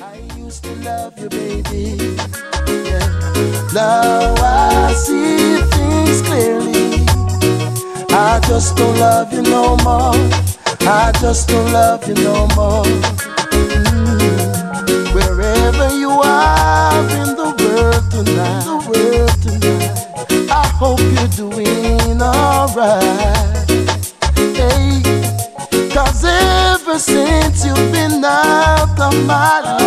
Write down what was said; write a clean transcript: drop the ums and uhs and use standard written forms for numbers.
Used to love you, baby. Yeah. Now I see things clearly. I just don't love you no more. I just don't love you no more. Wherever you are in the world tonight, I hope you're doing alright. Hey, 'cause ever since you've been out of my life,